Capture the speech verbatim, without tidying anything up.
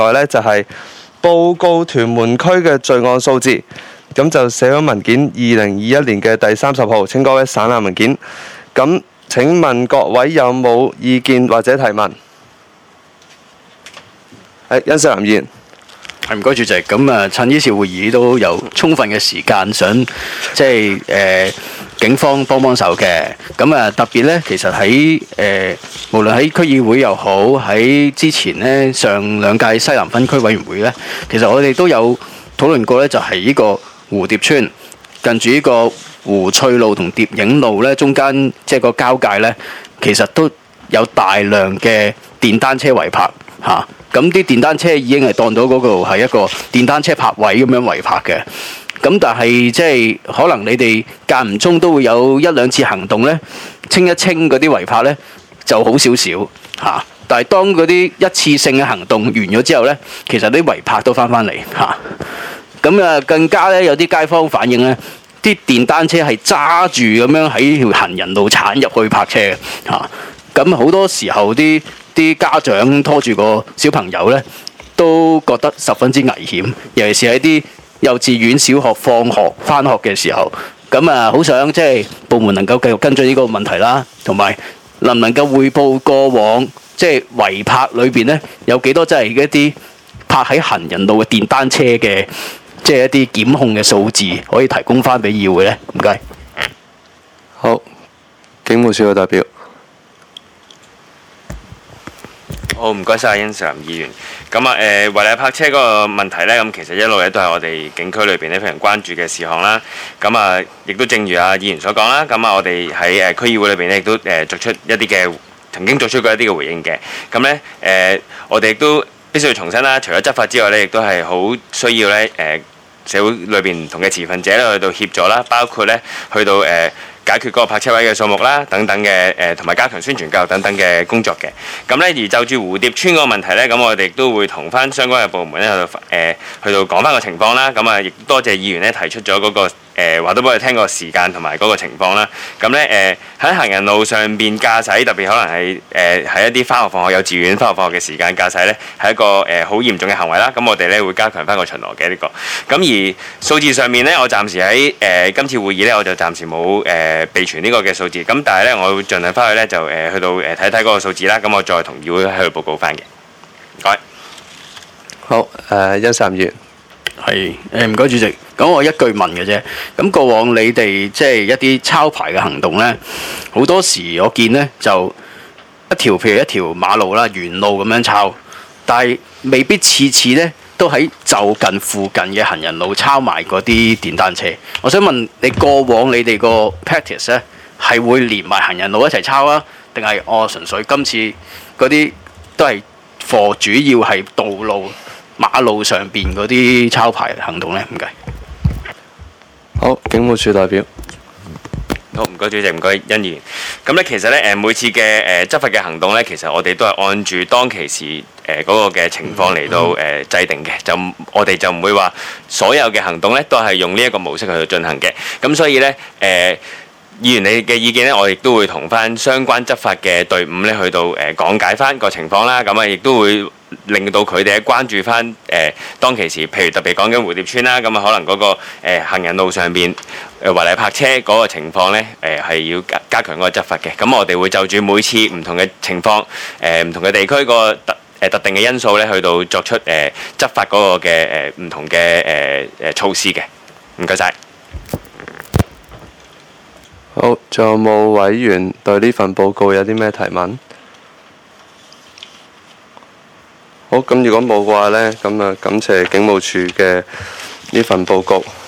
外呢就係報告屯門區嘅罪案數字，咁就寫咗文件二零二一年嘅第三十號，請各位省覽文件。咁請問各位有冇意見或者提問？係殷世南議員。 係唔該主席，咁啊趁呢次會議都有充分嘅時間，想即係誒、呃、警方幫幫手嘅。咁啊特別咧，其實喺誒、呃、無論喺區議會又好，喺之前咧上兩屆西南分區委員會咧，其實我哋都有討論過咧，就係呢個蝴蝶村近住呢個湖翠路同蝶影路咧中間，即係個交界咧，其實都有大量嘅電單車違泊嚇。咁啲電單車已經係當到嗰度係一個電單車泊位咁樣違泊嘅，咁但係即係可能你哋間唔中都會有一兩次行動呢，清一清嗰啲違泊呢就好少少嚇。但係當嗰啲一次性嘅行動完咗之後呢，其實啲違泊都翻返嚟嚇。咁啊更加呢，有啲街坊反映呢，啲電單車係揸住咁樣喺條行人路鏟入去泊車嘅嚇。咁好多時候啲啲家長拖住個小朋友呢，都覺得十分之危險，尤其是喺啲幼稚園、小學放學、返學嘅時候。咁啊，好想即係部門能夠繼續跟進呢個問題啦，同埋能唔能夠匯報過往即係違泊裏邊呢，有幾多真係一啲泊喺行人路嘅電單車嘅，即係一啲檢控嘅數字，可以提供翻俾議會呢？唔該。 好，警務處嘅代表。 好，唔該晒殷世南議員。咁啊，誒違例泊車嗰個問題呢，咁其實一路咧都係我哋警區裏邊咧非常關注嘅事項啦。咁啊，亦都正如啊議員所講啦，咁啊，我哋喺誒區議會裏邊咧亦都誒作出一啲嘅曾經作出過一啲嘅回應嘅。咁呢，誒，我哋亦都必須要重申啦，除咗執法之外呢，亦都係好需要呢誒社會裏邊唔同嘅持份者咧去到協助啦，包括呢去到誒解決嗰個泊車位嘅數目啦，等等嘅誒，同埋加強宣傳教育等等嘅工作嘅。咁咧，而就住蝴蝶村嗰個問題咧，咁我哋亦都會同翻相關嘅部門咧去到誒去到講翻個情況啦。咁啊，亦多謝議員咧提出咗嗰個誒話都俾我哋聽個時間同埋嗰個情況啦。咁咧誒喺行人路上邊駕駛，特別可能係誒喺一啲翻學放學、幼稚園翻學放學嘅時間駕駛咧，係一個誒好嚴重嘅行為啦。咁我哋咧會加強翻個巡邏嘅呢個。咁而數字上面咧，我暫時喺誒今次會議咧，我就暫時冇誒。誒備存呢個嘅數字，咁但係咧，我會盡量翻去咧就誒去到誒睇睇嗰個數字啦，咁我再同議會喺度報告翻嘅。唔該。 好，誒殷世南議員。 係誒唔該主席，咁我一句問嘅啫。咁過往你哋即係一啲抄牌嘅行動咧，好多時我見咧就一條譬如一條馬路啦，沿路咁樣抄，但係未必次次咧都喺就近附近嘅行人路抄埋嗰啲電單車。我想問你過往你哋個 practice 咧係會連埋行人路一齊抄啊？定係我純粹今次嗰啲都係 for 主要係道路馬路上邊嗰啲抄牌行動咧？唔該。 好，警務處代表。 好，唔該主席，唔該殷議員。咁咧，其實咧，誒每次嘅誒執法嘅行動咧，其實我哋都係按住當其時誒嗰個嘅情況嚟到誒制定嘅。就我哋就唔會話所有嘅行動咧都係用呢一個模式去到進行嘅。咁所以咧，誒議員你嘅意見咧，我亦都會同翻相關執法嘅隊伍咧去到誒講解翻個情況啦。咁啊，亦都會令到佢哋關注翻誒當其時，譬如特別講緊蝴蝶村啦，咁啊可能嗰個誒行人路上邊誒違例泊車嗰個情況咧，誒係要加加強嗰個執法嘅。咁我哋會就住每次唔同嘅情況，誒唔同嘅地區個特誒特定嘅因素咧，去到作出誒執法嗰個嘅誒唔同嘅誒誒措施嘅。唔該晒。 好，仲有冇委員對呢份報告有啲咩提問？好，咁如果冇嘅話呢，咁啊感謝警務處嘅呢份報告。